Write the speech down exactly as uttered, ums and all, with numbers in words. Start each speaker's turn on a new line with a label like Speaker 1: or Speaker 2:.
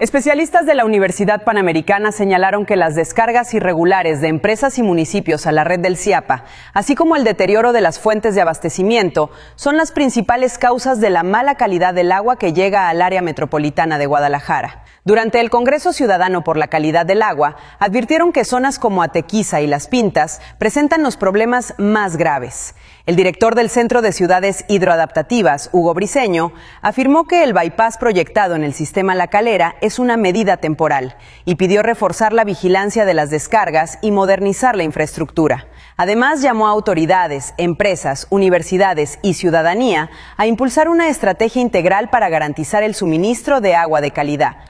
Speaker 1: Especialistas de la Universidad Panamericana señalaron que las descargas irregulares de empresas y municipios a la red del Ciapa, así como el deterioro de las fuentes de abastecimiento, son las principales causas de la mala calidad del agua que llega al área metropolitana de Guadalajara. Durante el Congreso Ciudadano por la Calidad del Agua, advirtieron que zonas como Atequiza y Las Pintas presentan los problemas más graves. El director del Centro de Ciudades Hidroadaptativas, Hugo Briceño, afirmó que el bypass proyectado en el sistema La Calera es una medida temporal y pidió reforzar la vigilancia de las descargas y modernizar la infraestructura. Además, llamó a autoridades, empresas, universidades y ciudadanía a impulsar una estrategia integral para garantizar el suministro de agua de calidad.